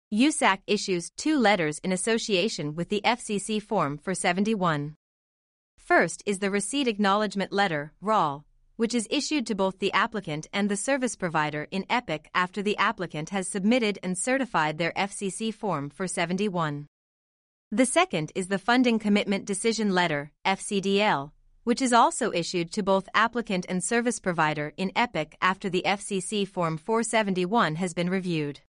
USAC issues 2 letters in association with the FCC Form 471. First is the Receipt Acknowledgement Letter, RAL, which is issued to both the applicant and the service provider in EPIC after the applicant has submitted and certified their FCC Form 471. The second is the Funding Commitment Decision Letter, FCDL, which is also issued to both applicant and service provider in EPIC after the FCC Form 471 has been reviewed.